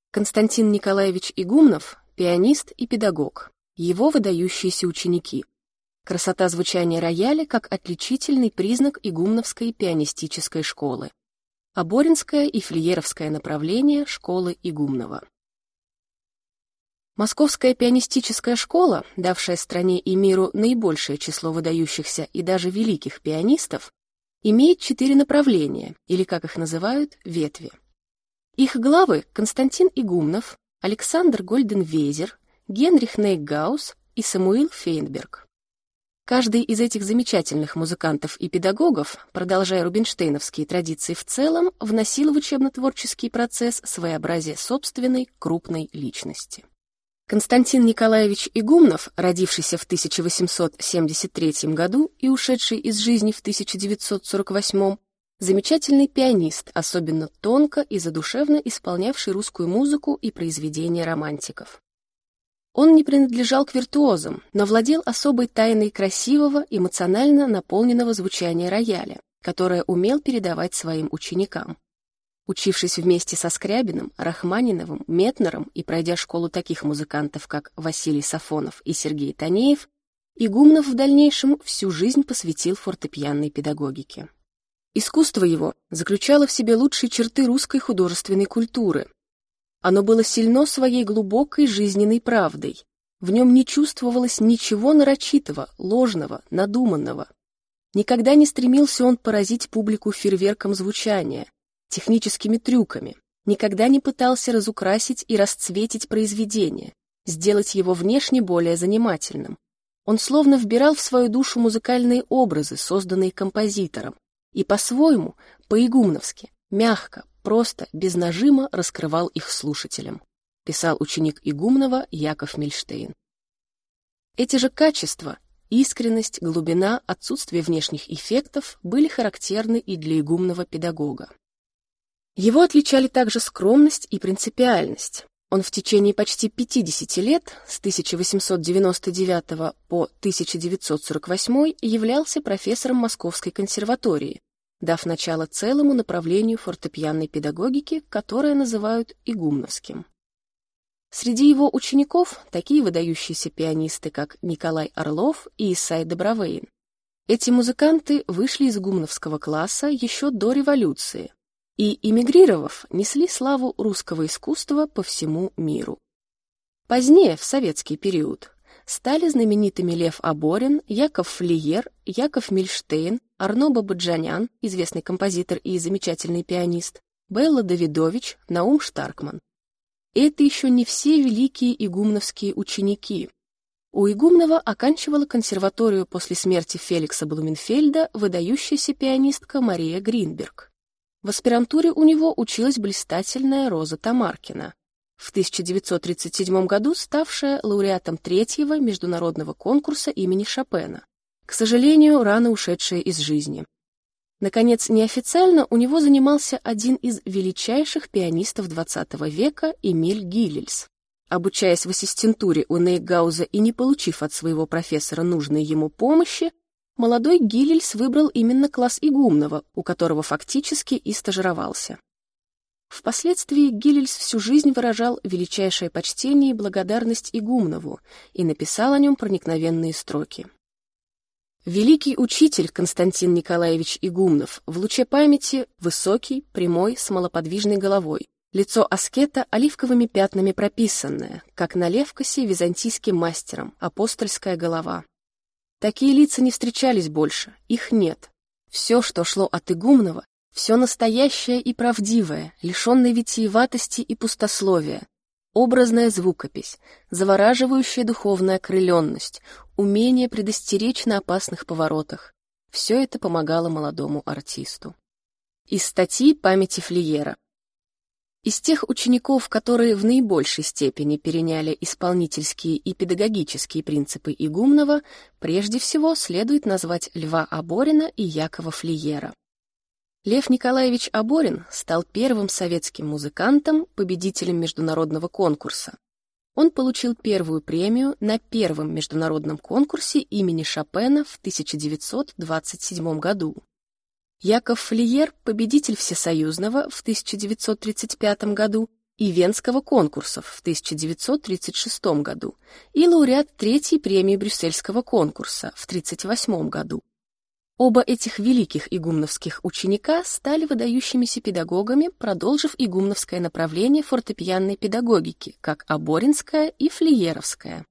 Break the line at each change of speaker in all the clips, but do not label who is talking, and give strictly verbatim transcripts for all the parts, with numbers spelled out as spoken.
Константин Николаевич Игумнов – пианист и педагог. Его выдающиеся ученики. Красота звучания рояля как отличительный признак игумновской пианистической школы. Оборинское и флиеровское направление школы Игумнова. Московская пианистическая школа, давшая стране и миру наибольшее число выдающихся и даже великих пианистов, имеет четыре направления, или, как их называют, ветви. Их главы Константин Игумнов, Александр Гольденвейзер, Генрих Нейгаус и Самуил Фейнберг. Каждый из этих замечательных музыкантов и педагогов, продолжая рубинштейновские традиции в целом, вносил в учебно-творческий процесс своеобразие собственной крупной личности. Константин Николаевич Игумнов, родившийся в тысяча восемьсот семьдесят третьем году и ушедший из жизни в тысяча девятьсот сорок восьмом, замечательный пианист, особенно тонко и задушевно исполнявший русскую музыку и произведения романтиков. Он не принадлежал к виртуозам, но владел особой тайной красивого, эмоционально наполненного звучания рояля, которое умел передавать своим ученикам. Учившись вместе со Скрябиным, Рахманиновым, Метнером и пройдя школу таких музыкантов, как Василий Сафонов и Сергей Танеев, Игумнов в дальнейшем всю жизнь посвятил фортепианной педагогике. Искусство его заключало в себе лучшие черты русской художественной культуры. Оно было сильно своей глубокой жизненной правдой. В нем не чувствовалось ничего нарочитого, ложного, надуманного. Никогда не стремился он поразить публику фейерверком звучания, техническими трюками, никогда не пытался разукрасить и расцветить произведение, сделать его внешне более занимательным. Он словно вбирал в свою душу музыкальные образы, созданные композитором, и по-своему, по-игумновски, мягко, просто, без нажима раскрывал их слушателям, писал ученик Игумнова Яков Мильштейн. Эти же качества, искренность, глубина, отсутствие внешних эффектов были характерны и для игумного педагога. Его отличали также скромность и принципиальность. Он в течение почти пятидесяти лет, с тысяча восемьсот девяносто девятого по тысяча девятьсот сорок восьмой, являлся профессором Московской консерватории, дав начало целому направлению фортепианной педагогики, которое называют игумновским. Среди его учеников такие выдающиеся пианисты, как Николай Орлов и Исай Добровейн. Эти музыканты вышли из игумновского класса еще до революции и, эмигрировав, несли славу русского искусства по всему миру. Позднее, в советский период, стали знаменитыми Лев Аборин, Яков Флиер, Яков Мильштейн, Арно Бабаджанян, известный композитор и замечательный пианист, Белла Давидович, Наум Штаркман. И это еще не все великие игумновские ученики. У Игумнова оканчивала консерваторию после смерти Феликса Блуменфельда выдающаяся пианистка Мария Гринберг. В аспирантуре у него училась блистательная Роза Тамаркина, в тысяча девятьсот тридцать седьмом году ставшая лауреатом третьего международного конкурса имени Шопена, к сожалению, рано ушедшая из жизни. Наконец, неофициально у него занимался один из величайших пианистов двадцатого века Эмиль Гилельс. Обучаясь в ассистентуре у Нейгауза и не получив от своего профессора нужной ему помощи, молодой Гилельс выбрал именно класс Игумнова, у которого фактически и стажировался. Впоследствии Гилельс всю жизнь выражал величайшее почтение и благодарность Игумнову и написал о нем проникновенные строки. Великий учитель Константин Николаевич Игумнов в луче памяти высокий, прямой, с малоподвижной головой, лицо аскета оливковыми пятнами прописанное, как на левкосе византийским мастером, апостольская голова. Такие лица не встречались больше, их нет. Все, что шло от Игумнова, все настоящее и правдивое, лишенное витиеватости и пустословия, образная звукопись, завораживающая духовная окрыленность, умение предостеречь на опасных поворотах. Все это помогало молодому артисту. Из статьи «Памяти Флиера». Из тех учеников, которые в наибольшей степени переняли исполнительские и педагогические принципы Игумнова, прежде всего следует назвать Льва Аборина и Якова Флиера. Лев Николаевич Аборин стал первым советским музыкантом, победителем международного конкурса. Он получил первую премию на первом международном конкурсе имени Шопена в тысяча девятьсот двадцать седьмом году. Яков Флиер, победитель всесоюзного в тысяча девятьсот тридцать пятом году и Венского конкурсов в тысяча девятьсот тридцать шестом году и лауреат третьей премии Брюссельского конкурса в тридцать восьмом году. Оба этих великих игумновских ученика стали выдающимися педагогами, продолжив игумновское направление фортепианной педагогики, как Оборинское и Флиеровское.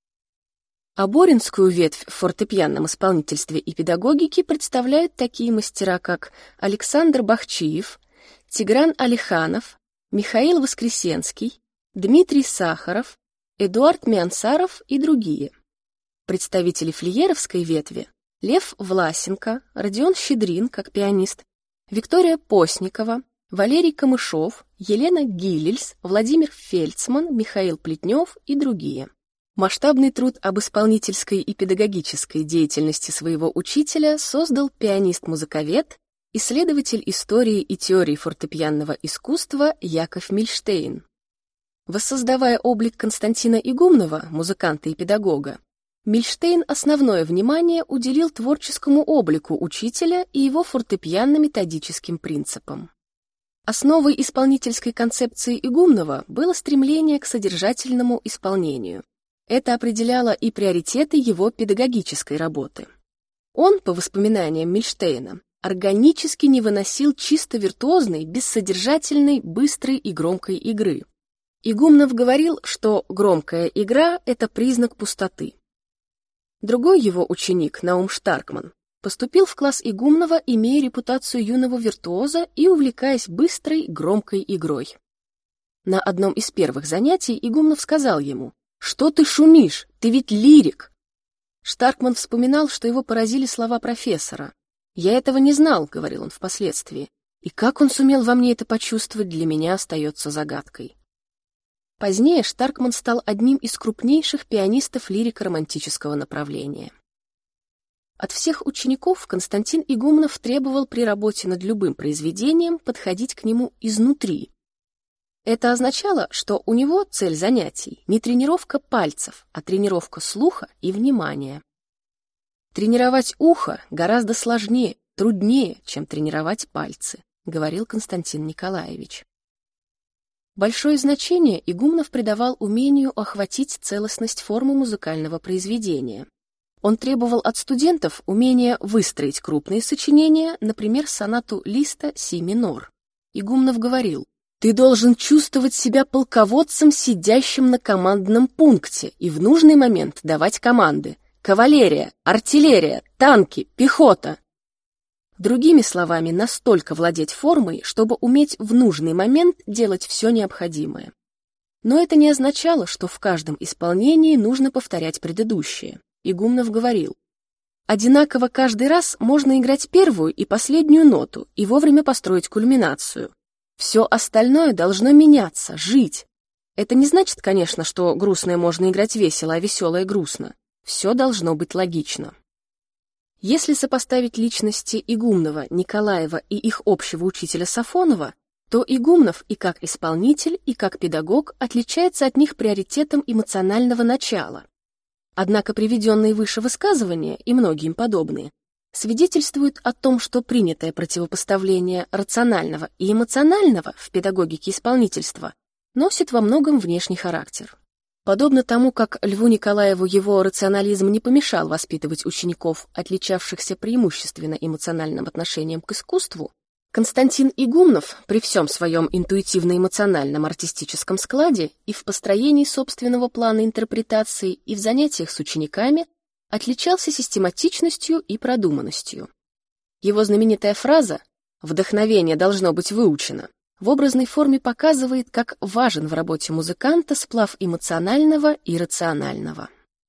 Оборинскую ветвь в фортепианном исполнительстве и педагогике представляют такие мастера, как Александр Бахчиев, Тигран Алиханов, Михаил Воскресенский, Дмитрий Сахаров, Эдуард Миансаров и другие. Представители флиеровской ветви — Лев Власенко, Родион Щедрин как пианист, Виктория Постникова, Валерий Камышов, Елена Гиллельс, Владимир Фельдсман, Михаил Плетнев и другие. Масштабный труд об исполнительской и педагогической деятельности своего учителя создал пианист-музыковед, исследователь истории и теории фортепианного искусства Яков Мильштейн. Воссоздавая облик Константина Игумнова, музыканта и педагога, Мильштейн основное внимание уделил творческому облику учителя и его фортепианно-методическим принципам. Основой исполнительской концепции Игумнова было стремление к содержательному исполнению. Это определяло и приоритеты его педагогической работы. Он, по воспоминаниям Мильштейна, органически не выносил чисто виртуозной, бессодержательной, быстрой и громкой игры. Игумнов говорил, что громкая игра — это признак пустоты. Другой его ученик, Наум Штаркман, поступил в класс Игумнова, имея репутацию юного виртуоза и увлекаясь быстрой, громкой игрой. На одном из первых занятий Игумнов сказал ему: «Что ты шумишь? Ты ведь лирик!» Штаркман вспоминал, что его поразили слова профессора. «Я этого не знал», — говорил он впоследствии, «и как он сумел во мне это почувствовать, для меня остается загадкой». Позднее Штаркман стал одним из крупнейших пианистов лирико-романтического направления. От всех учеников Константин Игумнов требовал при работе над любым произведением подходить к нему изнутри. Это означало, что у него цель занятий не тренировка пальцев, а тренировка слуха и внимания. «Тренировать ухо гораздо сложнее, труднее, чем тренировать пальцы», — говорил Константин Николаевич. Большое значение Игумнов придавал умению охватить целостность формы музыкального произведения. Он требовал от студентов умения выстроить крупные сочинения, например, сонату Листа си минор. Игумнов говорил: «Ты должен чувствовать себя полководцем, сидящим на командном пункте, и в нужный момент давать команды. Кавалерия, артиллерия, танки, пехота». Другими словами, настолько владеть формой, чтобы уметь в нужный момент делать все необходимое. Но это не означало, что в каждом исполнении нужно повторять предыдущее. Игумнов говорил: «Одинаково каждый раз можно играть первую и последнюю ноту и вовремя построить кульминацию. Все остальное должно меняться, жить. Это не значит, конечно, что грустное можно играть весело, а веселое грустно. Все должно быть логично». Если сопоставить личности Игумнова, Николаева и их общего учителя Сафонова, то Игумнов и как исполнитель, и как педагог отличается от них приоритетом эмоционального начала. Однако приведенные выше высказывания и многие им подобные свидетельствуют о том, что принятое противопоставление рационального и эмоционального в педагогике исполнительства носит во многом внешний характер. Подобно тому, как Льву Николаеву его рационализм не помешал воспитывать учеников, отличавшихся преимущественно эмоциональным отношением к искусству, Константин Игумнов при всем своем интуитивно-эмоциональном артистическом складе и в построении собственного плана интерпретации, и в занятиях с учениками отличался систематичностью и продуманностью. Его знаменитая фраза «вдохновение должно быть выучено» в образной форме показывает, как важен в работе музыканта сплав эмоционального и рационального.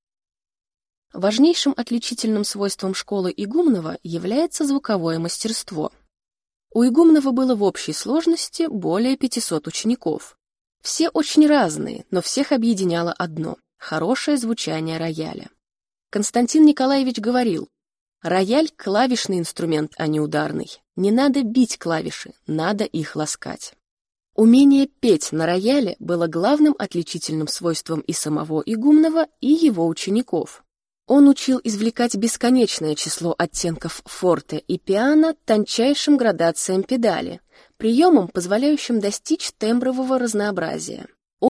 Важнейшим отличительным свойством школы Игумнова является звуковое мастерство. У Игумнова было в общей сложности более пятисот учеников. Все очень разные, но всех объединяло одно — хорошее звучание рояля. Константин Николаевич говорил: «Рояль — клавишный инструмент, а не ударный. Не надо бить клавиши, надо их ласкать». Умение петь на рояле было главным отличительным свойством и самого Игумнова, и его учеников. Он учил извлекать бесконечное число оттенков форте и пиано тончайшим градациям педали, приемом, позволяющим достичь тембрового разнообразия.